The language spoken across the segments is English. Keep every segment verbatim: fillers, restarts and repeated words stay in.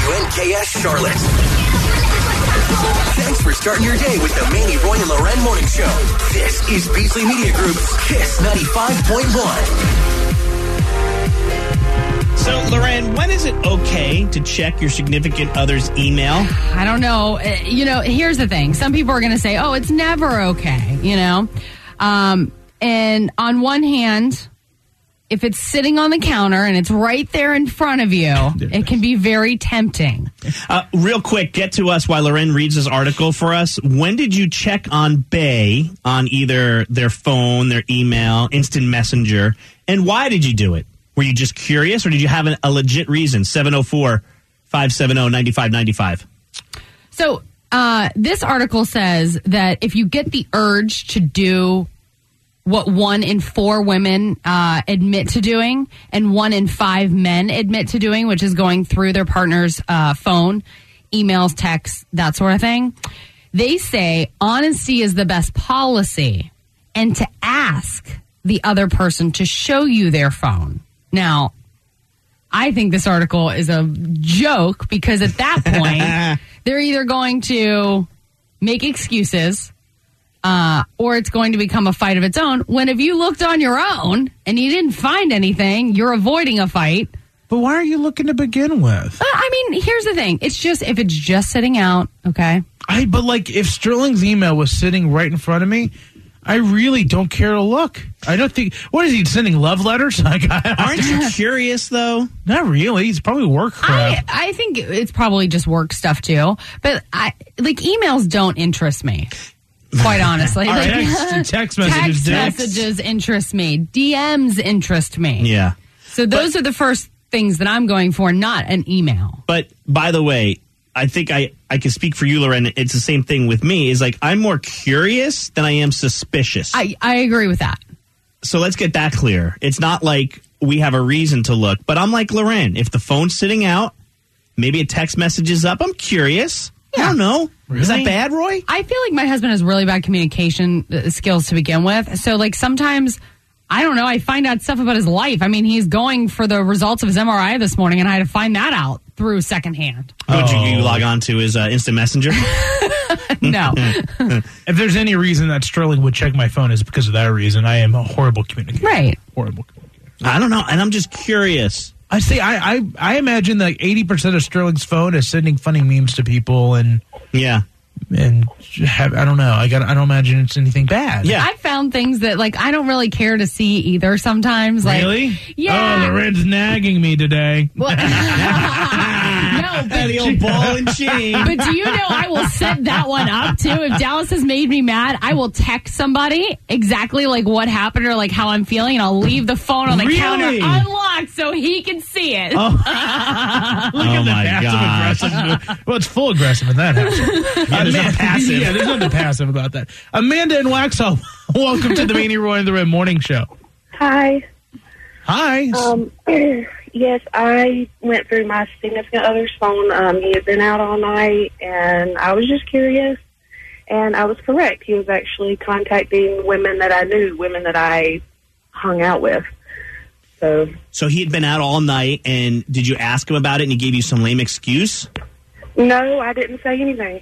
W N K S Charlotte. Thanks for starting your day with the Manny, Roy, and Loren Morning Show. This is Beasley Media Group's Kiss ninety-five point one. So, Loren, when is it okay to check your significant other's email? I don't know. You know, here's the thing. Some people are going to say, oh, it's never okay, you know. Um, and on one hand, if it's sitting on the counter and it's right there in front of you, it can be very tempting. Uh, real quick, get to us while Loren reads this article for us. When did you check on Bay on either their phone, their email, instant messenger, and why did you do it? Were you just curious, or did you have an, a legit reason? seven oh four, five seven oh, nine five nine five. So uh, this article says that if you get the urge to do what one in four women uh, admit to doing and one in five men admit to doing, which is going through their partner's uh, phone, emails, texts, that sort of thing, they say honesty is the best policy and to ask the other person to show you their phone. Now, I think this article is a joke because at that point, they're either going to make excuses uh, or it's going to become a fight of its own. When if you looked on your own and you didn't find anything, you're avoiding a fight. But why are you looking to begin with? Uh, I mean, here's the thing. It's just if it's just sitting out, okay? I But like if Sterling's email was sitting right in front of me, I really don't care to look. I don't think. What is he sending? Love letters? Like, aren't you curious though? Not really. It's probably work crap. I, I think it's probably just work stuff too. But I like emails don't interest me. Quite honestly, All like, right, text, text messages. Text messages interest me. D Ms interest me. Yeah. So those but, are the first things that I'm going for, not an email. But by the way, I think I, I can speak for you, Loren. It's the same thing with me. Is like I'm more curious than I am suspicious. I, I agree with that. So let's get that clear. It's not like we have a reason to look. But I'm like Loren. If the phone's sitting out, maybe a text message is up, I'm curious. Yeah. I don't know. Really? Is that bad, Roy? I feel like my husband has really bad communication skills to begin with. So like sometimes, I don't know, I find out stuff about his life. I mean, he's going for the results of his M R I this morning, and I had to find that out through secondhand. Oh. Would you, you log on to his uh, instant messenger? No. If there's any reason that Sterling would check my phone, is because of that reason. I am a horrible communicator. Right. Horrible communicator. I don't know, and I'm just curious. I say I, I I imagine that eighty percent of Sterling's phone is sending funny memes to people and yeah. And have, I don't know. I got. I don't imagine it's anything bad. Yeah, I found things that like I don't really care to see either. Sometimes, like really, yeah. Oh, Loren's nagging me today. Well, no, but, the old ball and chain. But do you know I will set that one up too? If Dallas has made me mad, I will text somebody exactly like what happened or like how I'm feeling, and I'll leave the phone on the really? counter unlocked so he can see it. Oh, Look oh at the my passive aggressive. Well, it's full aggressive in that house. Yeah, there's no passive. Yeah, there's nothing passive about that. Amanda and Waxhaw, welcome to the Manny, Roy, and the Red Morning Show. Hi. Hi. Um, yes, I went through my significant other's phone. Um, he had been out all night, and I was just curious, and I was correct. He was actually contacting women that I knew, women that I hung out with. So, so he had been out all night, and did you ask him about it, and he gave you some lame excuse? No, I didn't say anything.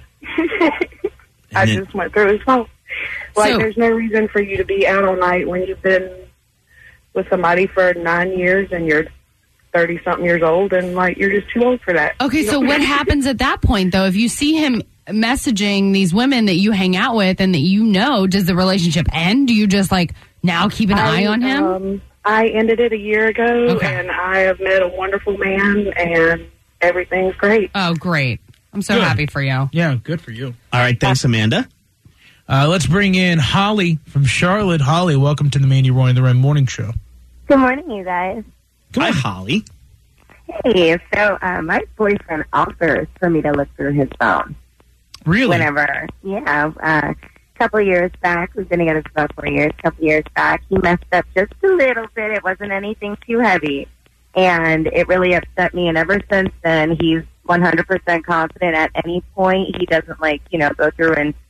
I then, just went through his phone. Like, so, there's no reason for you to be out all night when you've been with somebody for nine years and you're thirty-something years old, and, like, you're just too old for that. Okay, you so what happens at that point, though? If you see him messaging these women that you hang out with and that you know, does the relationship end? Do you just, like, now keep an I, eye on him? Um, I ended it a year ago, okay. and I have met a wonderful man, and everything's great. Oh, great. I'm so Good. happy for you. Yeah, good for you. All right, thanks, Amanda. Uh, let's bring in Holly from Charlotte. Holly, welcome to the Manny, Roy, and the Red Morning Show. Good morning, you guys. Hi, Holly. Hey, so uh, my boyfriend offers for me to look through his phone. Really? Whenever, yeah. Uh, a couple of years back, we've been together for about four years. A couple of years back, he messed up just a little bit. It wasn't anything too heavy. And it really upset me. And ever since then, he's one hundred percent confident at any point. He doesn't, like, you know, go through and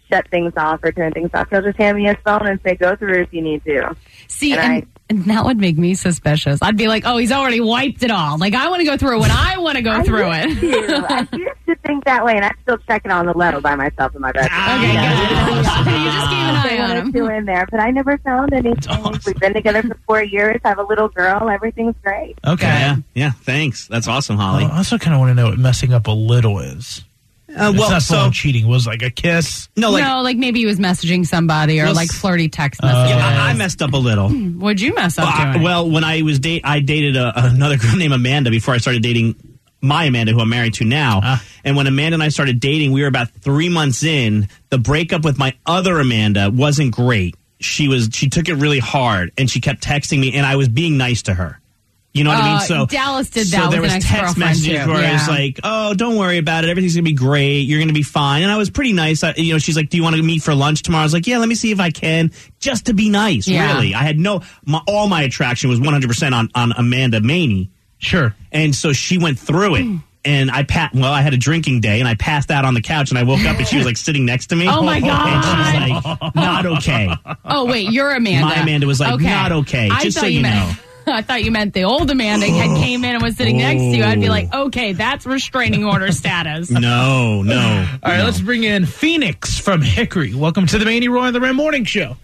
shut things off or turn things off. He'll just hand me his phone and say, go through if you need to. See, And and, I- and that would make me suspicious. I'd be like, oh, he's already wiped it all. Like, I want to go through it when I want to go I through used it. to. I used to think that way, and I still check it on the low by myself in my bedroom. Okay, good. You just keep an eye Say on what him. I'm doing there, but I never found anything. awesome. We've been together for four years. I have a little girl. Everything's great. Okay. Yeah, yeah. Thanks. That's awesome, Holly. I also kind of want to know what messing up a little is. Uh, It's well, not so full-on cheating. It was like a kiss. no, like no, like maybe he was messaging somebody or Well, like s- flirty text Uh, messages. yeah, I, I messed up a little. What'd you mess up Uh, doing? well, when I was date, I dated a, another girl named Amanda before I started dating my Amanda, who I'm married to now. Ah. And when Amanda and I started dating, we were about three months in. The breakup with my other Amanda wasn't great. She was she took it really hard, and she kept texting me, and I was being nice to her. You know what I mean? Uh, So Dallas did so that there with was an text ex-girlfriend, messages too. where I was Yeah. like, "Oh, don't worry about it. Everything's gonna be great. You're gonna be fine." And I was pretty nice. I, you know, she's like, "Do you want to meet for lunch tomorrow?" I was like, "Yeah, let me see if I can." Just to be nice, Yeah. really. I had no my, all my attraction was one hundred percent on on Amanda Maney, Sure. and so she went through it. And I pat. Well, I had a drinking day, and I passed out on the couch, and I woke up, and she was like sitting next to me. Oh, my And she's like, "Not okay." Oh, wait, you're Amanda. My Amanda was like, okay. not okay, I just thought so you meant, I thought you meant the old Amanda had came in and was sitting next to you. I'd be like, okay, that's restraining order status. No, no. All right, let's bring in Phoenix from Hickory. Welcome to the Manny Roy and the Ram Morning Show.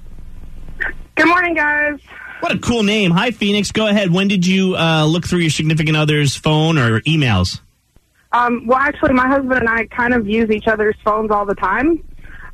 Good morning, guys. What a cool name. Hi, Phoenix. Go ahead. When did you uh, look through your significant other's phone or emails? Um, well, actually, my husband and I kind of use each other's phones all the time.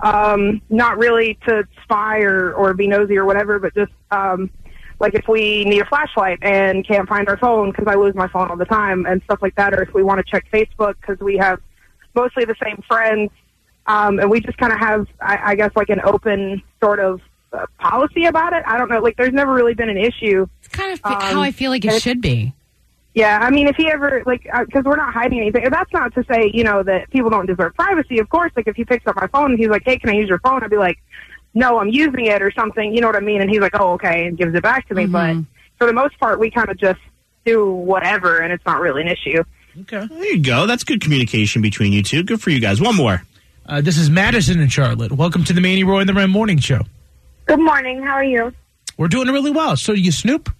Um, not really to spy or, or be nosy or whatever, but just um, like if we need a flashlight and can't find our phone because I lose my phone all the time and stuff like that, or if we want to check Facebook because we have mostly the same friends, um, and we just kind of have, I, I guess, like an open sort of uh, policy about it. I don't know. Like, there's never really been an issue. It's kind of Um, how I feel like it and- should be. Yeah, I mean, if he ever, like, because we're not hiding anything. And that's not to say, you know, that people don't deserve privacy. Of course, like, if he picks up my phone and he's like, hey, can I use your phone? I'd be like, no, I'm using it or something. You know what I mean? And he's like, oh, okay, and gives it back to me. Mhm. But for the most part, we kind of just do whatever, and it's not really an issue. Okay. There you go. That's good communication between you two. Good for you guys. One more. Uh, this is Madison in Charlotte. Welcome to the Manny Roy and the Ram Morning Show. Good morning. How are you? We're doing really well. So you snoop?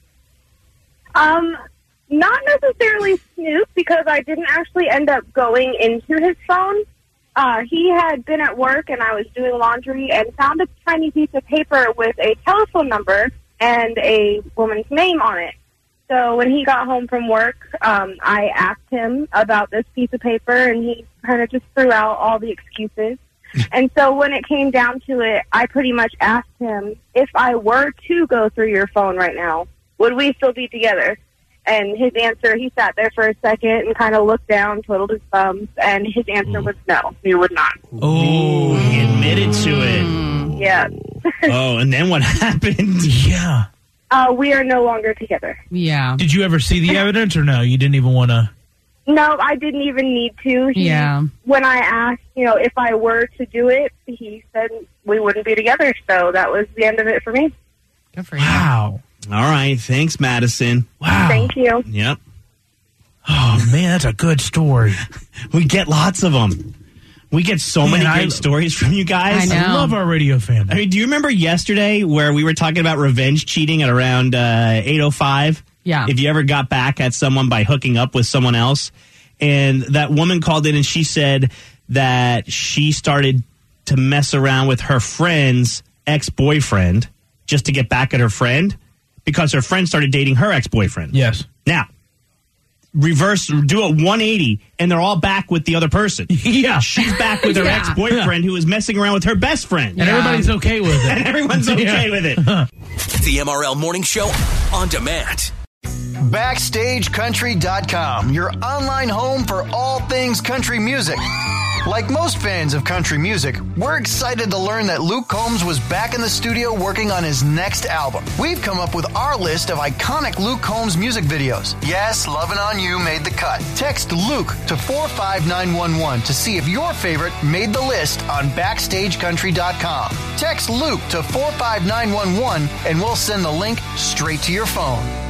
Um, not necessarily Snoop, because I didn't actually end up going into his phone. Uh, he had been at work, and I was doing laundry, and found a tiny piece of paper with a telephone number and a woman's name on it. So when he got home from work, um, I asked him about this piece of paper, and he kind of just threw out all the excuses. And so when it came down to it, I pretty much asked him, if I were to go through your phone right now, would we still be together? And his answer, he sat there for a second and kind of looked down, twiddled his thumbs, and his answer was no, we would not. Oh, he admitted to it. Yeah. Oh, and then what happened? Yeah. Uh, we are no longer together. Yeah. Did you ever see the evidence or no? You didn't even want to? No, I didn't even need to. He, Yeah. When I asked, you know, if I were to do it, he said we wouldn't be together. So that was the end of it for me. Good for you. Wow. All right. Thanks, Madison. Wow. Thank you. Yep. Oh, man, that's a good story. We get lots of them. We get so Man, many I- great stories from you guys. I know. I love our radio family. I mean, do you remember yesterday where we were talking about revenge cheating at around uh, eight oh five? Yeah. If you ever got back at someone by hooking up with someone else. And that woman called in and she said that she started to mess around with her friend's ex-boyfriend just to get back at her friend because her friend started dating her ex-boyfriend. Yes. Now, reverse, do a one eighty, and they're all back with the other person. Yeah. She's back with her Yeah. ex-boyfriend who was messing around with her best friend. And everybody's okay with it. And everyone's okay Yeah. with it. The M R L Morning Show on demand. Backstage Country dot com, your online home for all things country music. Like most fans of country music, we're excited to learn that Luke Combs was back in the studio working on his next album. We've come up with our list of iconic Luke Combs music videos. Yes, Lovin' On You made the cut. Text Luke to four five nine one one to see if your favorite made the list on Backstage Country dot com. Text Luke to four five nine one one and we'll send the link straight to your phone.